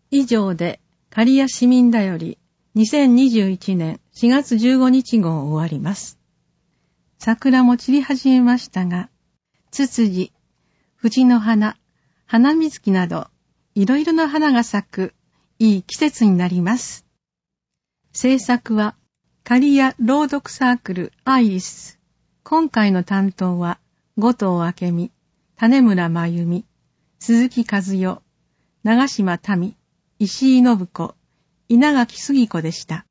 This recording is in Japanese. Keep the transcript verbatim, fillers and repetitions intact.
以上で刈谷市民だよりにせんにじゅういちねんしがつじゅうごにち号を終わります。桜も散り始めましたが、ツツジ、藤の花、花水木などいろいろな花が咲くいい季節になります。制作は刈谷朗読サークルアイリス。今回の担当は後藤明美、種村真由美、鈴木和代、長島民、石井信子、稲垣杉子でした。